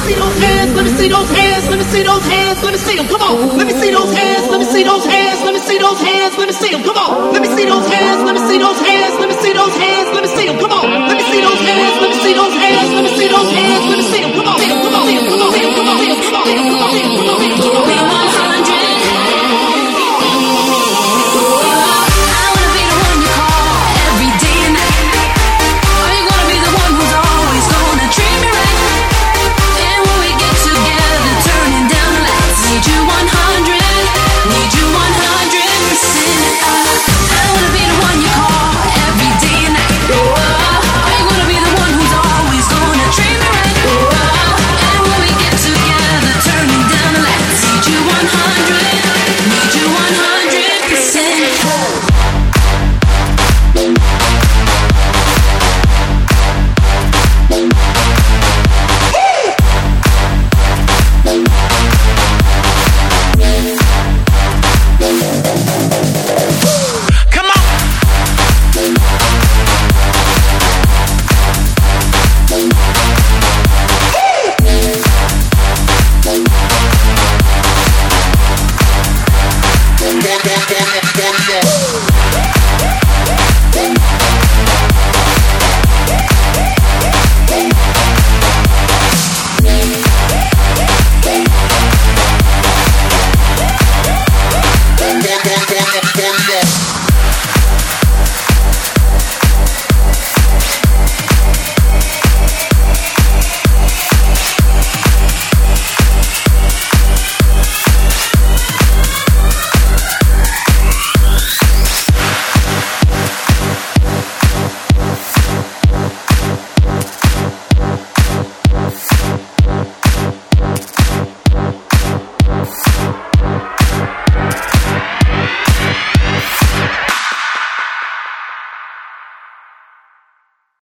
see those hands, let me see those hands, let me see those hands, let me see them. Come on, let me see those hands, let me see those hands, let me see those hands, let me see them. Come on, let me see those hands, let me see those hands, let me see those hands, let me see them. Come on, let me see those hands, let me see those hands, let me see those hands, let me see them.